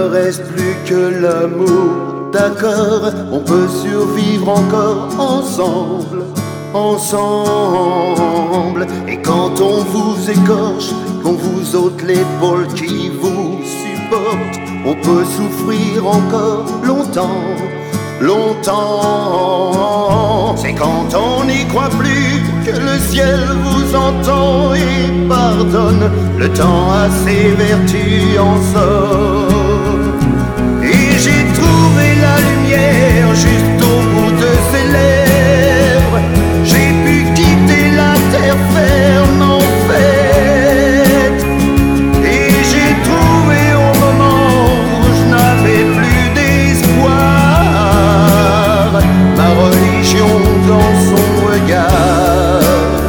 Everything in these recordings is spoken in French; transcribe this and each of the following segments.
reste plus que l'amour. D'accord, on peut survivre encore ensemble, ensemble. Et quand on vous écorche, qu'on vous ôte l'épaule qui vous supporte, on peut souffrir encore longtemps, longtemps. C'est quand on n'y croit plus que le ciel vous entend et pardonne. Le temps a ses vertus en somme. Et j'ai trouvé la lumière juste au bout de ses lèvres. J'ai pu quitter la terre ferme en fait. Et j'ai trouvé au moment où je n'avais plus d'espoir ma religion dans son regard.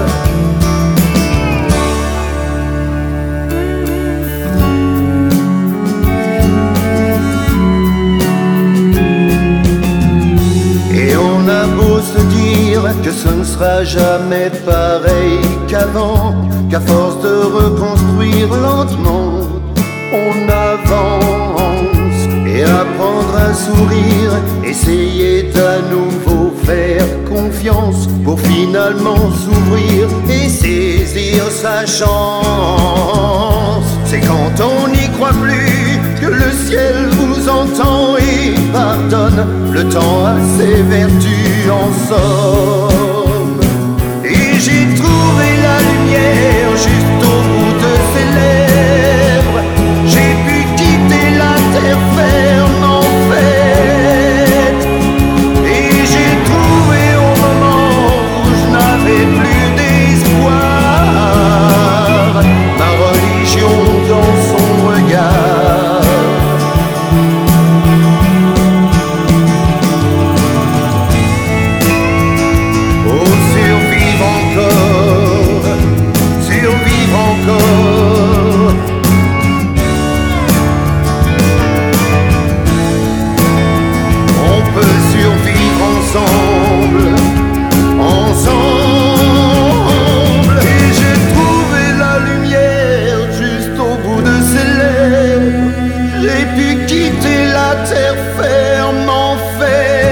Que ce ne sera jamais pareil qu'avant, qu'à force de reconstruire lentement, on avance. Et apprendre à sourire, essayer d'à nouveau faire confiance, pour finalement s'ouvrir et saisir sa chance. C'est quand on n'y croit plus que le ciel vous entend et pardonne. Le temps a ses vertus en somme. Et j'ai trouvé la lumière juste au bout de ses lèvres. J'ai pu quitter la terre ferme en fait. Et j'ai trouvé au moment où je n'avais plus d'espoir ma religion dans son regard. J'ai pu quitter la terre ferme en fait.